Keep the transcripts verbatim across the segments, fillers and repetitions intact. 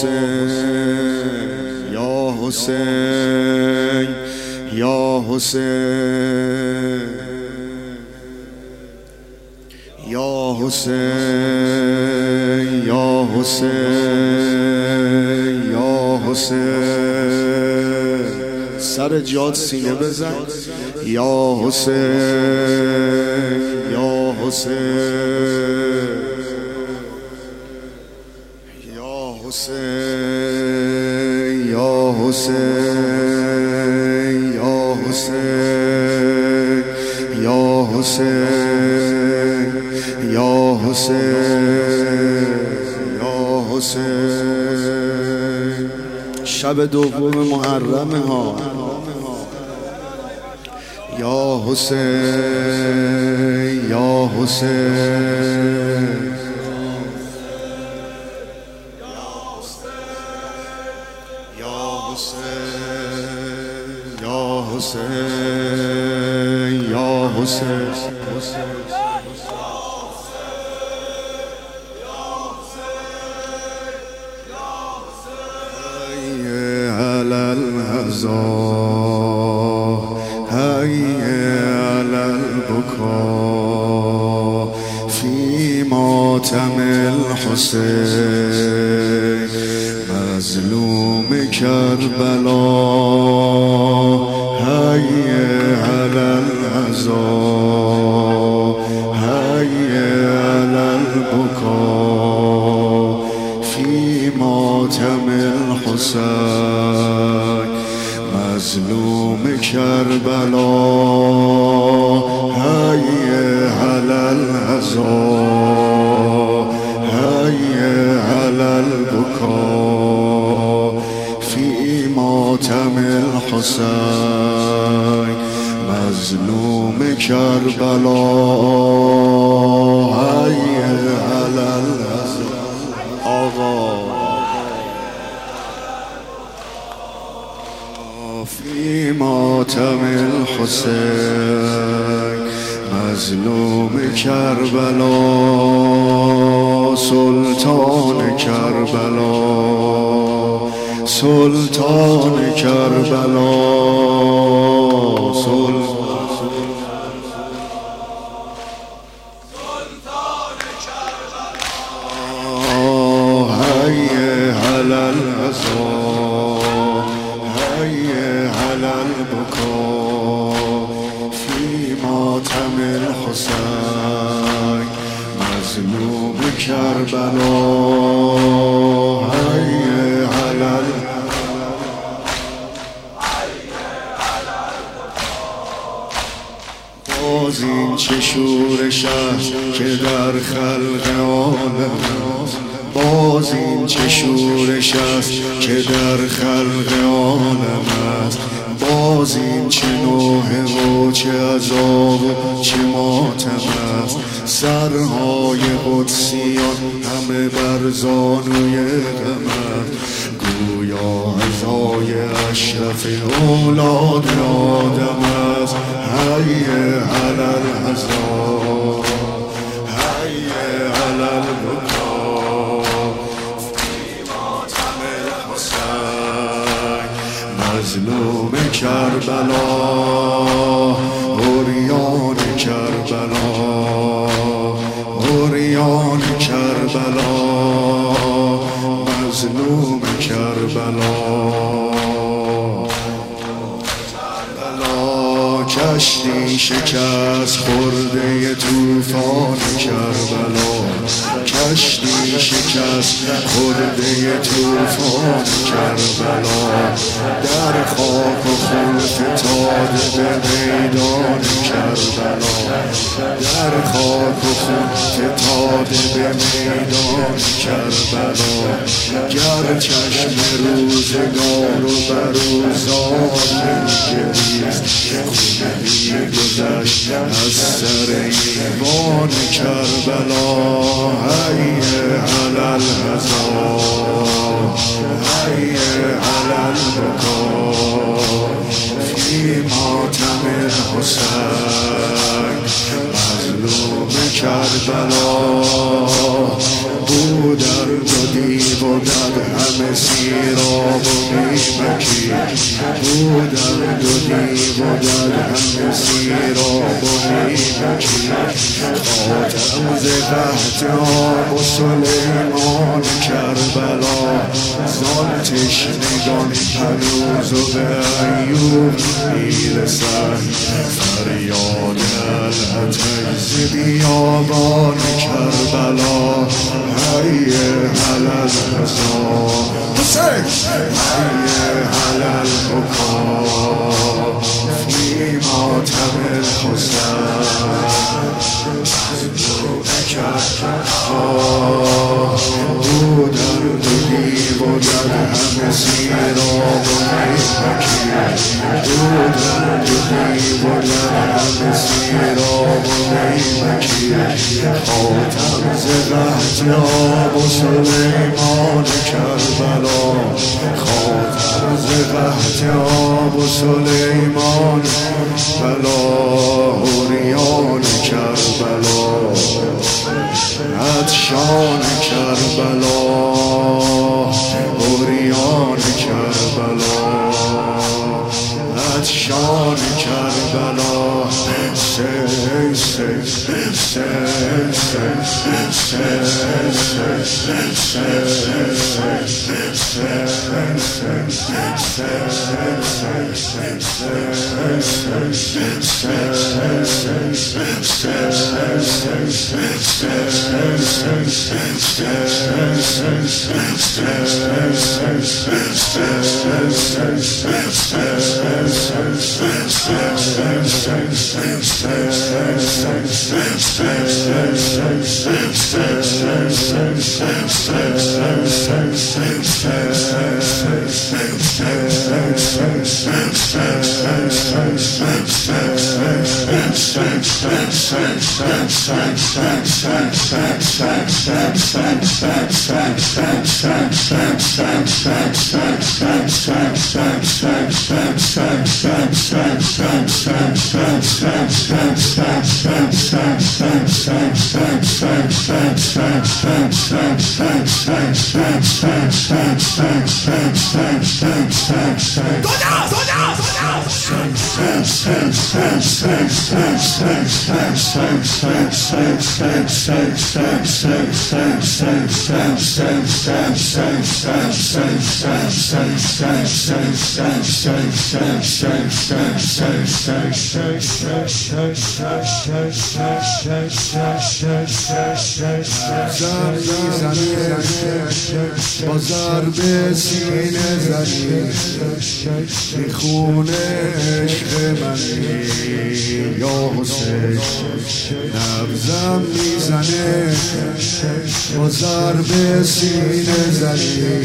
حسین یا حسین یا حسین یا حسین یا حسین یا حسین سر جاد سینه بزن یا حسین یا حسین یا حسین یا حسین یا حسین یا حسین یا حسین یا حسین شب دوم محرم ها یا حسین یا حسین یا حسین یا حسین یا حسین هيا على البكاء في ماتم الحسين مظلوم كربلاء هيا على العزاء هيا على البكاء في ماتم الحسين مظلوم كربلاء هيا على العزاء هيا على البكاء في ماتم الحسين مظلوم كربلاء هيا على العزاء آقا في ماتم الحسين مظلوم كربلاء سلطان كربلاء سلطان كربلاء سلطان كربلاء هيا على العزاء هيا على البكاء في ماتم الحسين مظلوم كربلاء هيا على باز این چه شورش است که در خلق عالم است باز این چه شورش است که در خلق عالم است باز این چه نوحه و چه عذاب و چه ماتم است سرهای قدسیان همه بر زانوی غم است گویا عزای اشرف اولاد آدم است هيا على العزاء هيا على البكاء في ماتم الحسين مظلوم كربلاء عریان کربلاء عریان کربلاء مظلوم کربلاء کشتی شکست خورده طوفان کربلا کشتی شکست خورده طوفان کربلا در خاک و خون فتاده به میدان کربلا در خاک و خون فتاده به میدان کربلا گر چشم روزگار و بروزان گریست گذشت از سر ایوان کربلا هيا على العزاء هيا على البكاء في ماتم الحسين مظلوم کربلا بود درد و دیو و در همه سیراب و نیمکی بودن دو دیو و در همه سیراب و نیمکی خاتم ز قحط آب و سلیمان کربلا زان تشنگان هنوز و به ایوب میرسن فریاد العتک ز بیابان کربلا حی علل حسین حی علل بکا فی ماتم الحسین بودن دو دیو و در همه سیراب و نیمکی بودن دو دیو و در همه سیراب و نیمکی خاتم ز قحط آب و سلیمان کربلا خاتم ز قحط آب و سلیمان بلا حوریان کربلا عطشان کربلا حوریان کربلا عطشان کربلا سی سی سی با ضرب سینه زنی میخونه عشق منی یا حسین نبضم میزنه با ضرب سینه زنی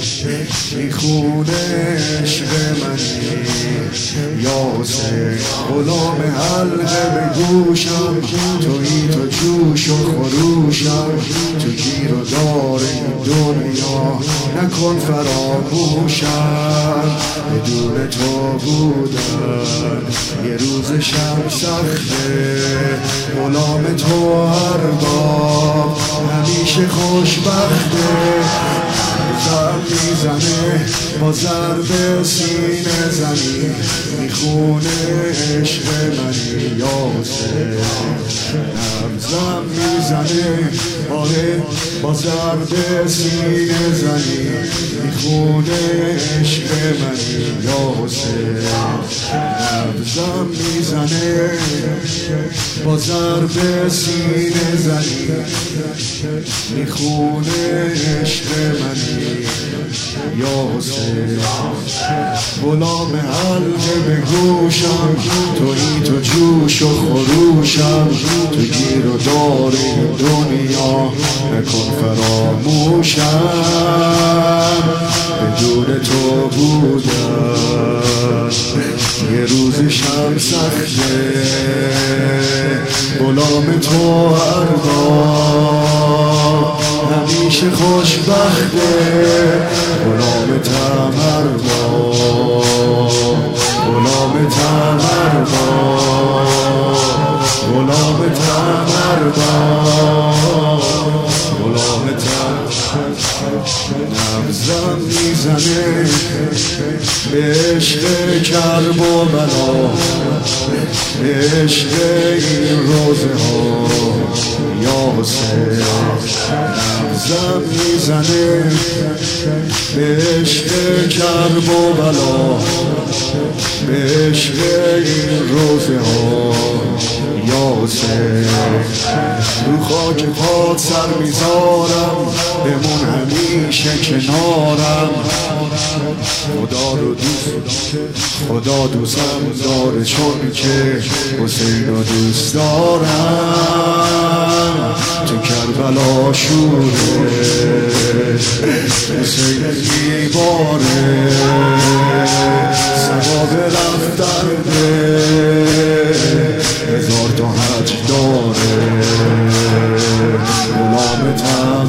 میخونه عشق منی یا حسین غلام حلقه به گوشم تویی تو جوش و خروشم تو گیر و دار این دنیا نکن فراموشم بدون تو بودن یه روزشم سخته غلام تو ارباب همیشه خوشبخته زم میزنه با ضرب سینه زنی میخونه عشق منی یا حسین نبضم میزنه آره با ضرب سینه زنی میخونه عشق منی یا حسین نبضم میزنه با ضرب سینه زنی میخونه عشق منی یا حسین غلام حلقه به گوشم تویی تو جوش و خروشم تو گیر و دار این دنیا نکن فراموشم بدون تو بودن یه روزشم سخته غلام تو ارباب همیشه خوشبخته غلام تمرباب غلام تمرباب غلام تمرباب غلام تمرباب نبضم میزنه به عشق کرب و بلا، به عشق این روزه ها یاسر. نبضم میزنه به عشق کرب و بلا، به عشق این روزه ها یاسر. رو خاک پات سر میذارم، بمون همیشه کنارم. خدا رو دوست خدا دوستم داره، چون که حسین رو دوست دارم. تو کربلا شوره حسین دیواره، ثواب رفتن به هزار تا حج داره. غلامتم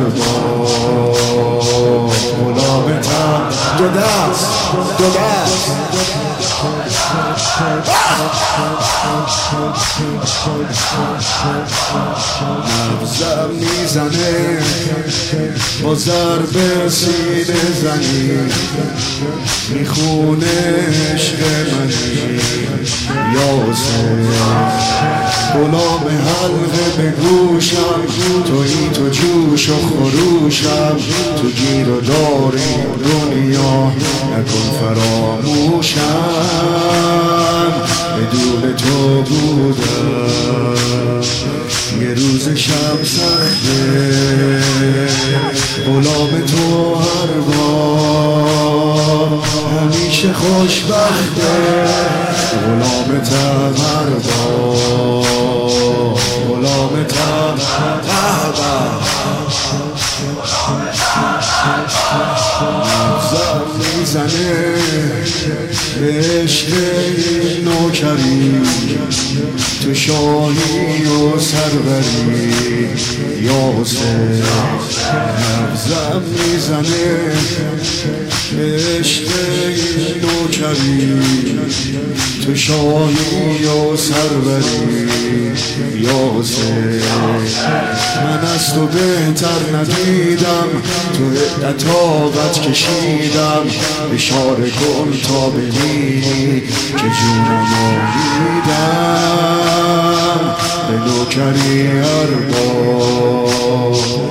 ارباب، غلامتم دو دست دو دست. نبضم میزنه با ضرب سینه زنی، میخونه عشق منی یاسر. غلام حلقه به گوشم، تویی تو جوش و خروشم. تو گیر و داری دنیا نکن فراموشم. بدون تو بودم یه روز شب سخته، غلام تو هر بار همیشه خوشبخته. غلامتم هر بار، غلامتم نبضم میزنه به عشق نوکری، تو شاهی و سروری یاسر. نبضم میزنه به عشق نوکری، تو شاهی و سروری یاسر. من از تو بهتر ندیدم، تو عطاقت کشیدم. اشاره کن تا ببینی که جونم آمیدم به نوکری ارباب.